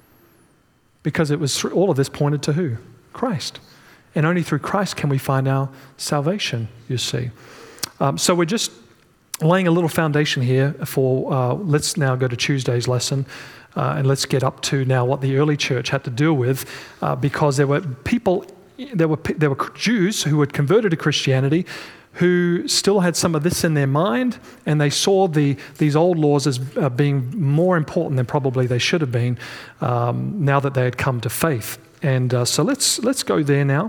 Because it was through, all of this pointed to who? Christ. And only through Christ can we find our salvation, you see. Um, so we're just laying a little foundation here for, uh, let's now go to Tuesday's lesson, uh, and let's get up to now what the early church had to deal with, uh, because there were people, there were there were Jews who had converted to Christianity, who still had some of this in their mind, and they saw the these old laws as uh, being more important than probably they should have been, um, now that they had come to faith. And uh, so let's let's go there now.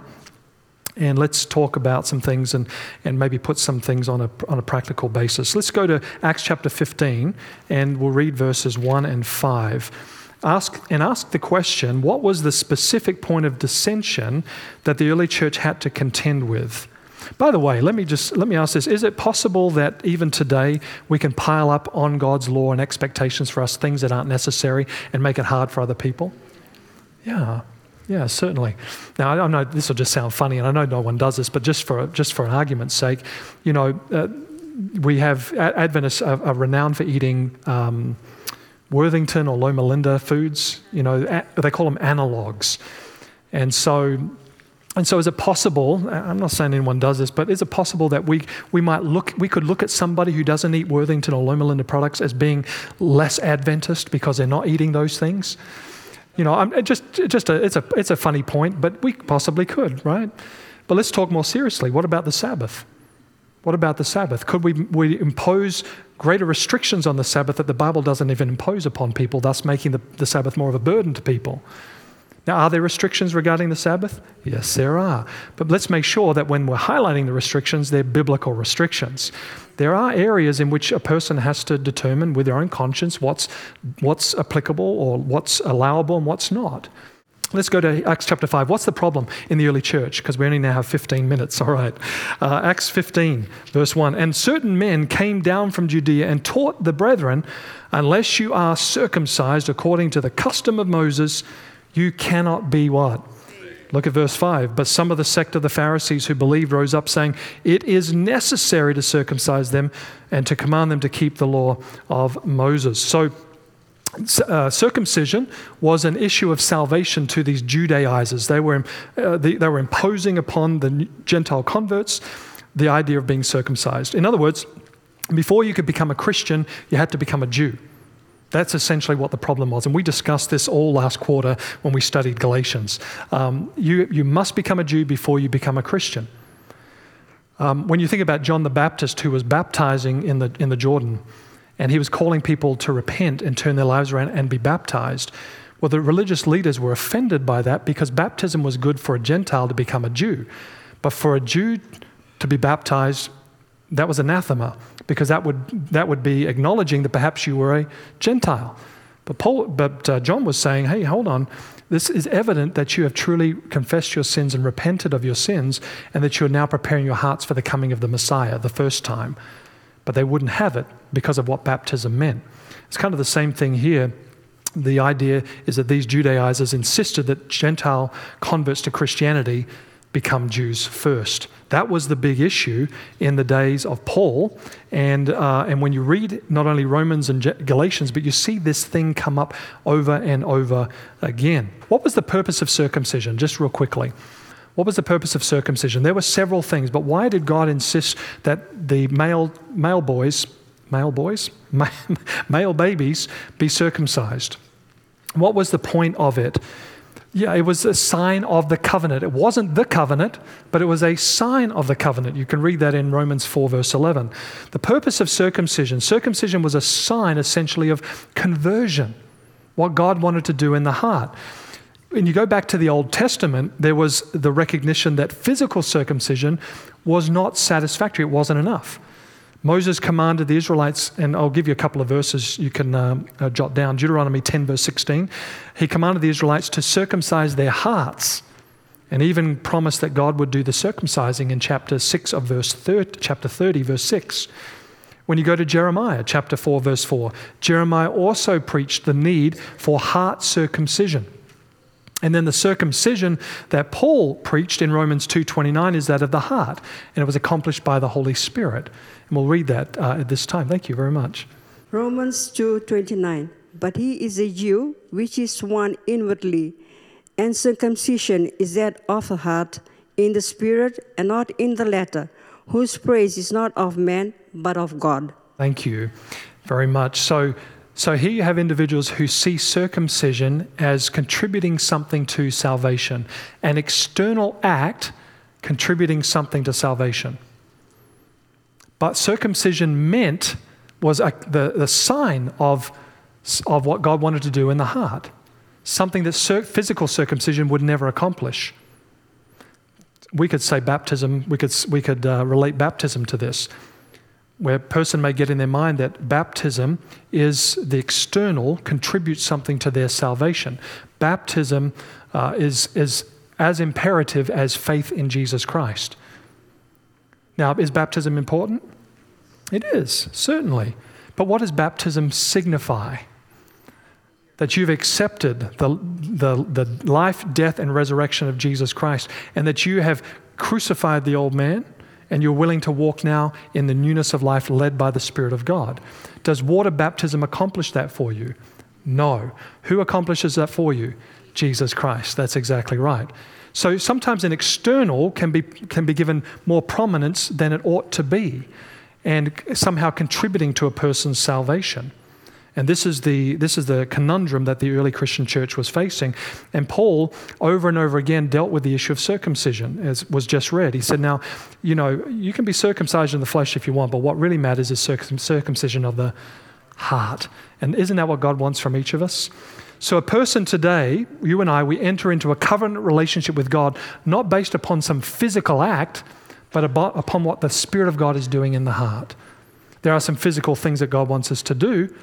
And let's talk about some things and, and maybe put some things on a on a practical basis. Let's go to Acts chapter fifteen, and we'll read verses one and five. Ask and ask the question, what was the specific point of dissension that the early church had to contend with? By the way, let me just let me ask this. Is it possible that even today we can pile up on God's law and expectations for us things that aren't necessary and make it hard for other people? Yeah. Yeah, certainly. Now, I know this will just sound funny, and I know no one does this, but just for just for an argument's sake, you know, uh, we have Adventists are, are renowned for eating um, Worthington or Loma Linda foods. You know, a, they call them analogs, and so and so is it possible? I'm not saying anyone does this, but is it possible that we we might look we could look at somebody who doesn't eat Worthington or Loma Linda products as being less Adventist because they're not eating those things? You know, I'm just just a, it's a it's a funny point, but we possibly could, right? But let's talk more seriously. What about the Sabbath? What about the Sabbath? Could we we impose greater restrictions on the Sabbath that the Bible doesn't even impose upon people, thus making the, the Sabbath more of a burden to people? Now, are there restrictions regarding the Sabbath? Yes, there are. But let's make sure that when we're highlighting the restrictions, they're biblical restrictions. There are areas in which a person has to determine with their own conscience what's what's applicable or what's allowable and what's not. Let's go to Acts chapter five. What's the problem in the early church? Because we only now have fifteen minutes. All right. Uh, Acts fifteen, verse one. And certain men came down from Judea and taught the brethren, unless you are circumcised according to the custom of Moses, you cannot be what? Look at verse five. But some of the sect of the Pharisees who believed rose up, saying, it is necessary to circumcise them and to command them to keep the law of Moses. So uh, circumcision was an issue of salvation to these Judaizers. They were, uh, they, they were imposing upon the Gentile converts the idea of being circumcised. In other words, before you could become a Christian, you had to become a Jew. That's essentially what the problem was. And we discussed this all last quarter when we studied Galatians. Um, you, you must become a Jew before you become a Christian. Um, when you think about John the Baptist, who was baptizing in the, in the Jordan, and he was calling people to repent and turn their lives around and be baptized, well, the religious leaders were offended by that because baptism was good for a Gentile to become a Jew. But for a Jew to be baptized, that was anathema, because that would that would be acknowledging that perhaps you were a Gentile. But Paul, but uh, John was saying, hey, hold on. This is evident that you have truly confessed your sins and repented of your sins, and that you are now preparing your hearts for the coming of the Messiah the first time. But they wouldn't have it because of what baptism meant. It's kind of the same thing here. The idea is that these Judaizers insisted that Gentile converts to Christianity become Jews first. That was the big issue in the days of Paul. And uh, and when you read not only Romans and Galatians, but you see this thing come up over and over again. What was the purpose of circumcision? Just real quickly. What was the purpose of circumcision? There were several things, but why did God insist that the male male boys, male boys, male babies be circumcised? What was the point of it? Yeah, it was a sign of the covenant. It wasn't the covenant, but it was a sign of the covenant. You can read that in Romans four, verse eleven. The purpose of circumcision, circumcision was a sign essentially of conversion, what God wanted to do in the heart. When you go back to the Old Testament, there was the recognition that physical circumcision was not satisfactory. It wasn't enough. Moses commanded the Israelites, and I'll give you a couple of verses you can um, uh, jot down. Deuteronomy ten, verse sixteen. He commanded the Israelites to circumcise their hearts, and even promised that God would do the circumcising in chapter six of verse thirty, chapter thirty, verse six. When you go to Jeremiah, chapter four, verse four, Jeremiah also preached the need for heart circumcision. And then the circumcision that Paul preached in Romans two twenty-nine is that of the heart, and it was accomplished by the Holy Spirit. And we'll read that uh, at this time. Thank you very much. Romans two twenty-nine. but he is a Jew, which is one inwardly, and circumcision is that of the heart, in the spirit and not in the letter, whose praise is not of man, but of God. Thank you very much. So, so here you have individuals who see circumcision as contributing something to salvation, an external act contributing something to salvation. But circumcision meant was a, the, the sign of, of what God wanted to do in the heart, something that cir- physical circumcision would never accomplish. We could say baptism, we could, we could uh, relate baptism to this, where a person may get in their mind that baptism is the external, contributes something to their salvation. Baptism uh, is, is as imperative as faith in Jesus Christ. Now, is baptism important? It is, certainly. But what does baptism signify? That you've accepted the, the, the life, death, and resurrection of Jesus Christ, and that you have crucified the old man, and you're willing to walk now in the newness of life led by the Spirit of God. Does water baptism accomplish that for you? No. Who accomplishes that for you? Jesus Christ. That's exactly right. So sometimes an external can be can be given more prominence than it ought to be, and somehow contributing to a person's salvation. And this is the this is the conundrum that the early Christian church was facing. And Paul, over and over again, dealt with the issue of circumcision, as was just read. He said, now, you know, you can be circumcised in the flesh if you want, but what really matters is circum- circumcision of the heart. And isn't that what God wants from each of us? So a person today, you and I, we enter into a covenant relationship with God, not based upon some physical act, but about, upon what the Spirit of God is doing in the heart. There are some physical things that God wants us to do,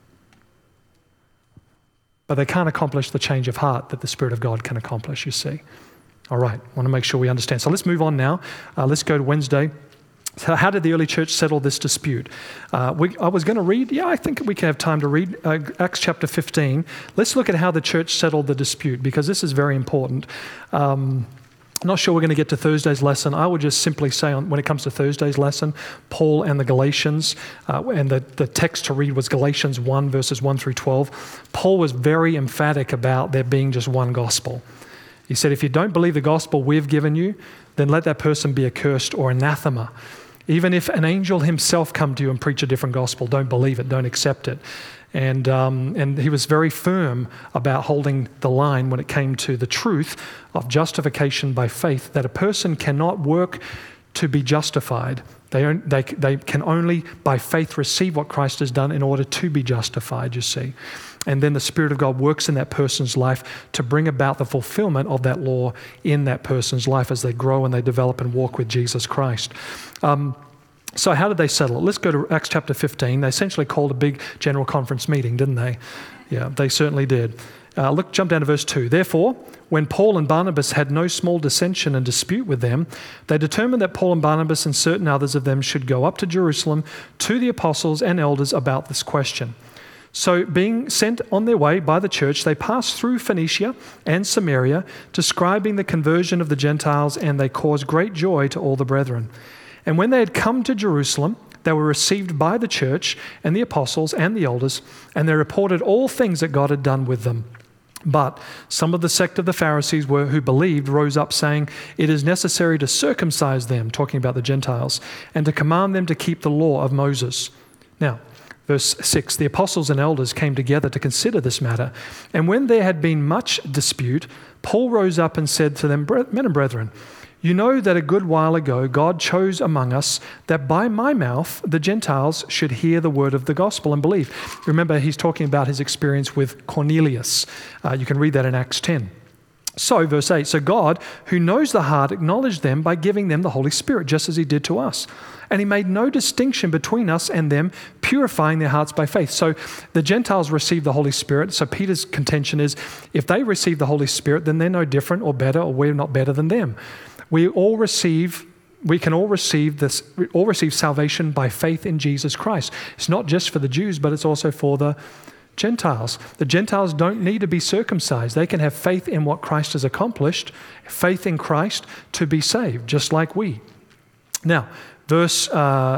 but they can't accomplish the change of heart that the Spirit of God can accomplish, you see. All right, I want to make sure we understand. So let's move on now. Uh, let's go to Wednesday. So how did the early church settle this dispute? Uh, we, I was going to read, yeah, I think we can have time to read uh, Acts chapter fifteen. Let's look at how the church settled the dispute, because this is very important. Um, I'm not sure we're going to get to Thursday's lesson. I would just simply say, on, when it comes to Thursday's lesson, Paul and the Galatians, uh, and the, the text to read was Galatians one, verses one through twelve. Paul was very emphatic about there being just one gospel. He said, if you don't believe the gospel we've given you, then let that person be accursed or anathema. Even if an angel himself come to you and preach a different gospel, don't believe it, don't accept it. And um, and he was very firm about holding the line when it came to the truth of justification by faith, that a person cannot work to be justified. They, they, they can only by faith receive what Christ has done in order to be justified, you see. And then the Spirit of God works in that person's life to bring about the fulfillment of that law in that person's life as they grow and they develop and walk with Jesus Christ. Um, so how did they settle it? Let's go to Acts chapter fifteen. They essentially called a big general conference meeting, didn't they? Yeah, they certainly did. Uh, look, jump down to verse two. Therefore, when Paul and Barnabas had no small dissension and dispute with them, they determined that Paul and Barnabas and certain others of them should go up to Jerusalem to the apostles and elders about this question. So being sent on their way by the church, they passed through Phoenicia and Samaria, describing the conversion of the Gentiles, and they caused great joy to all the brethren. And when they had come to Jerusalem, they were received by the church and the apostles and the elders, and they reported all things that God had done with them. But some of the sect of the Pharisees were, who believed rose up, saying, it is necessary to circumcise them, talking about the Gentiles, and to command them to keep the law of Moses. Now, verse six, the apostles and elders came together to consider this matter. And when there had been much dispute, Paul rose up and said to them, men and brethren, you know that a good while ago God chose among us that by my mouth the Gentiles should hear the word of the gospel and believe. Remember, he's talking about his experience with Cornelius. Uh, you can read that in Acts ten. So, verse eight, so God, who knows the heart, acknowledged them by giving them the Holy Spirit, just as he did to us. And he made no distinction between us and them, purifying their hearts by faith. So the Gentiles received the Holy Spirit. So Peter's contention is, if they receive the Holy Spirit, then they're no different or better, or we're not better than them. We all receive, we can all receive this, we all receive salvation by faith in Jesus Christ. It's not just for the Jews, but it's also for the Gentiles. The Gentiles don't need to be circumcised. They can have faith in what Christ has accomplished, faith in Christ to be saved, just like we. Now, verse uh,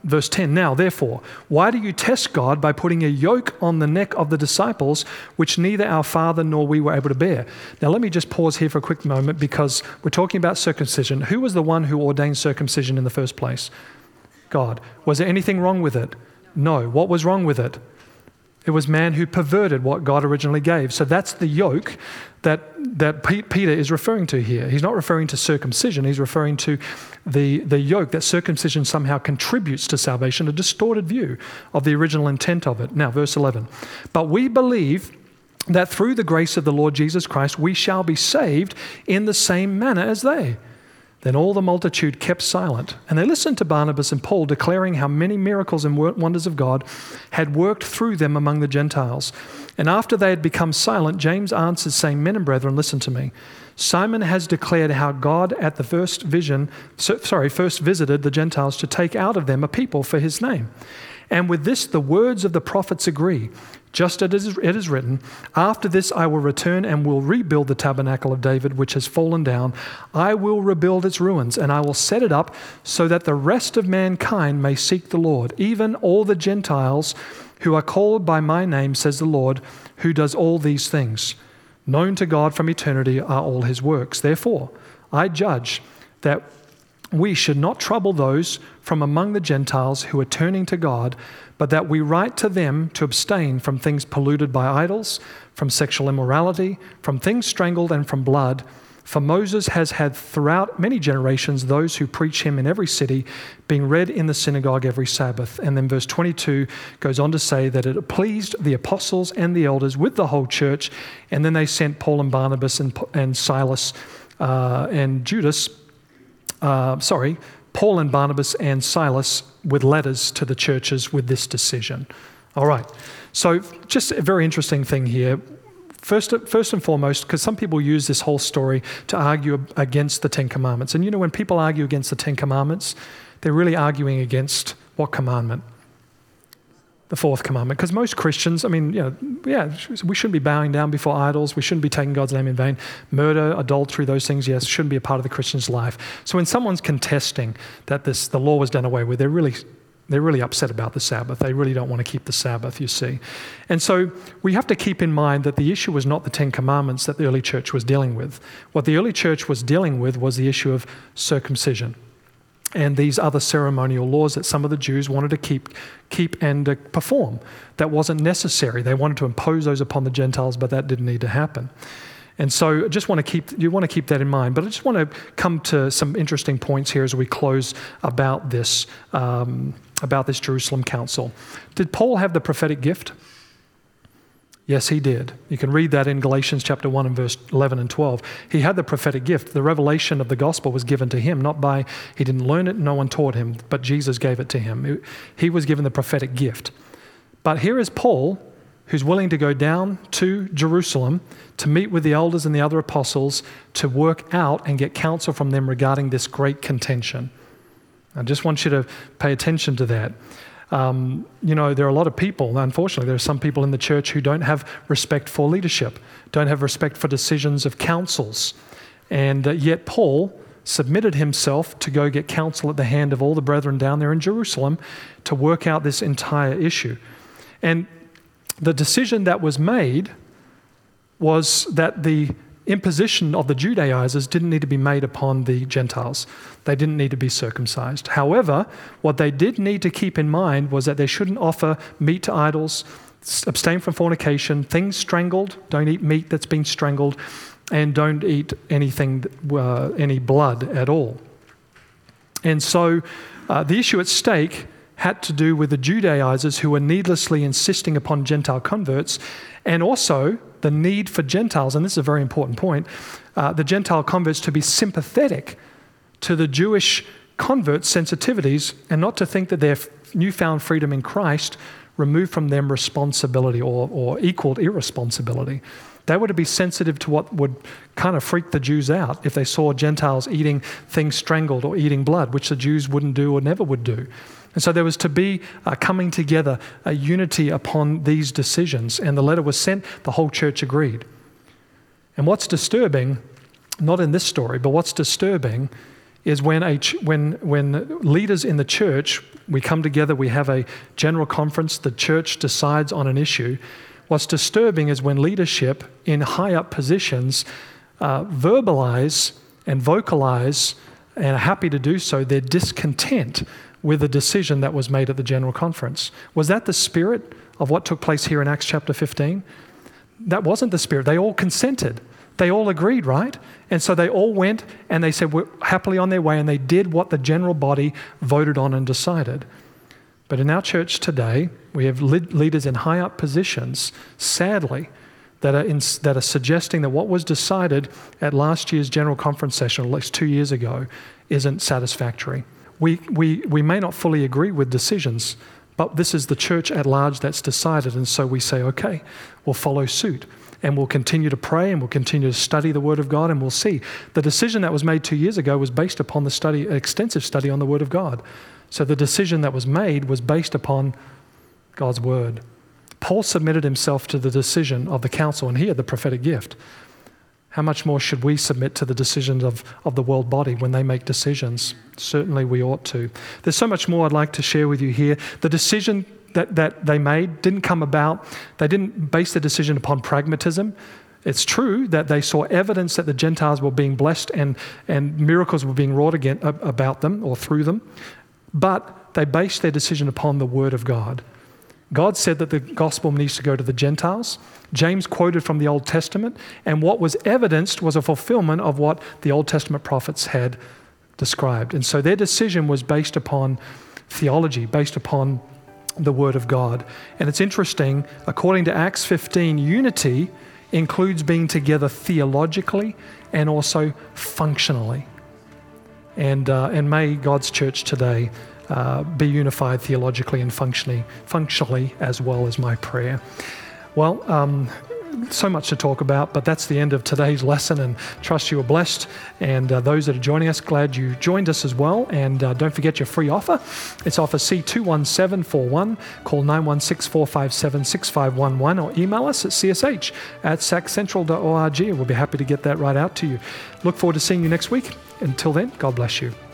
verse ten, now, therefore, why do you test God by putting a yoke on the neck of the disciples, which neither our father nor we were able to bear? Now, let me just pause here for a quick moment because we're talking about circumcision. Who was the one who ordained circumcision in the first place? God. Was there anything wrong with it? No. What was wrong with it? It was man who perverted what God originally gave. So that's the yoke that that Peter is referring to here. He's not referring to circumcision. He's referring to the, the yoke that circumcision somehow contributes to salvation, a distorted view of the original intent of it. Now, verse eleven. But we believe that through the grace of the Lord Jesus Christ, we shall be saved in the same manner as they. Then all the multitude kept silent, and they listened to Barnabas and Paul, declaring how many miracles and wonders of God had worked through them among the Gentiles. And after they had become silent, James answered, saying, Men and brethren, listen to me. Simon has declared how God at the first vision, so, sorry, first visited the Gentiles to take out of them a people for his name. And with this, the words of the prophets agree. Just as it is written, after this I will return and will rebuild the tabernacle of David, which has fallen down. I will rebuild its ruins, and I will set it up so that the rest of mankind may seek the Lord, even all the Gentiles who are called by my name, says the Lord, who does all these things. Known to God from eternity are all his works. Therefore, I judge that we should not trouble those from among the Gentiles who are turning to God, but that we write to them to abstain from things polluted by idols, from sexual immorality, from things strangled, and from blood. For Moses has had throughout many generations those who preach him in every city, being read in the synagogue every Sabbath. And then verse twenty-two goes on to say that it pleased the apostles and the elders with the whole church, and then they sent Paul and Barnabas and, and Silas uh, and Judas, uh, sorry, Paul and Barnabas and Silas with letters to the churches with this decision. All right, so just a very interesting thing here. First, first and foremost, because some people use this whole story to argue against the Ten Commandments. And you know, when people argue against the Ten Commandments, they're really arguing against what commandment? The fourth commandment. Because most Christians, I mean, you know, yeah, we shouldn't be bowing down before idols. We shouldn't be taking God's name in vain. Murder, adultery, those things, yes, shouldn't be a part of the Christian's life. So when someone's contesting that this the law was done away with, they're really they're really upset about the Sabbath. They really don't want to keep the Sabbath, you see. And so we have to keep in mind that the issue was not the Ten Commandments that the early church was dealing with. What the early church was dealing with was the issue of circumcision and these other ceremonial laws that some of the Jews wanted to keep keep and uh, perform. That wasn't necessary. They wanted to impose those upon the Gentiles, but that didn't need to happen. And so I just want to keep, you want to keep that in mind. But I just want to come to some interesting points here as we close about this, um, about this Jerusalem council. Did Paul have the prophetic gift? Yes, he did. You can read that in Galatians chapter one and verse eleven and twelve. He had the prophetic gift. The revelation of the gospel was given to him, not by, he didn't learn it, no one taught him, but Jesus gave it to him. He was given the prophetic gift. But here is Paul, who's willing to go down to Jerusalem to meet with the elders and the other apostles to work out and get counsel from them regarding this great contention. I just want you to pay attention to that. Um, you know, there are a lot of people, unfortunately, there are some people in the church who don't have respect for leadership, don't have respect for decisions of councils. And uh, yet Paul submitted himself to go get counsel at the hand of all the brethren down there in Jerusalem to work out this entire issue. And the decision that was made was that the imposition of the Judaizers didn't need to be made upon the Gentiles. They didn't need to be circumcised. However, what they did need to keep in mind was that they shouldn't offer meat to idols, abstain from fornication, things strangled, don't eat meat that's been strangled, and don't eat anything, uh, any blood at all. And so uh, the issue at stake had to do with the Judaizers who were needlessly insisting upon Gentile converts, and also the need for Gentiles, and this is a very important point, uh, the Gentile converts to be sympathetic to the Jewish converts' sensitivities and not to think that their newfound freedom in Christ removed from them responsibility or, or equaled irresponsibility. They were to be sensitive to what would kind of freak the Jews out if they saw Gentiles eating things strangled or eating blood, which the Jews wouldn't do or never would do. And so there was to be a coming together, a unity upon these decisions. And the letter was sent, the whole church agreed. And what's disturbing, not in this story, but what's disturbing is when a ch- when when leaders in the church, we come together, we have a general conference, the church decides on an issue. What's disturbing is when leadership in high up positions uh, verbalize and vocalize and are happy to do so their discontent with the decision that was made at the general conference. Was that the spirit of what took place here in Acts chapter fifteen? That wasn't the spirit. They all consented. They all agreed, right? And so they all went and they said, we're happily on their way, and they did what the general body voted on and decided. But in our church today, we have leaders in high up positions, sadly, that are, in, that are suggesting that what was decided at last year's general conference session, at least two years ago, isn't satisfactory. We, we, we may not fully agree with decisions, but this is the church at large that's decided, and so we say, okay, we'll follow suit. And we'll continue to pray, and we'll continue to study the Word of God, and we'll see. The decision that was made two years ago was based upon the study, extensive study on the Word of God. So the decision that was made was based upon God's Word. Paul submitted himself to the decision of the council, and he had the prophetic gift. How much more should we submit to the decisions of, of the world body when they make decisions? Certainly we ought to. There's so much more I'd like to share with you here. The decision that, that they made didn't come about, they didn't base the decision upon pragmatism. It's true that they saw evidence that the Gentiles were being blessed and, and miracles were being wrought again, about them or through them, but they based their decision upon the Word of God. God said that the gospel needs to go to the Gentiles. James quoted from the Old Testament, and what was evidenced was a fulfillment of what the Old Testament prophets had described. And so their decision was based upon theology, based upon the Word of God. And it's interesting, according to Acts fifteen, unity includes being together theologically and also functionally. And, uh, and may God's church today uh, be unified theologically and functionally, functionally as well, as my prayer. Well, um, so much to talk about, but that's the end of today's lesson, and trust you are blessed. And uh, those that are joining us, glad you joined us as well. And uh, don't forget your free offer. It's offer C two one seven four one. Call nine one six, four five seven, six five one one or email us at c s h at sac central dot org. We'll be happy to get that right out to you. Look forward to seeing you next week. Until then, God bless you.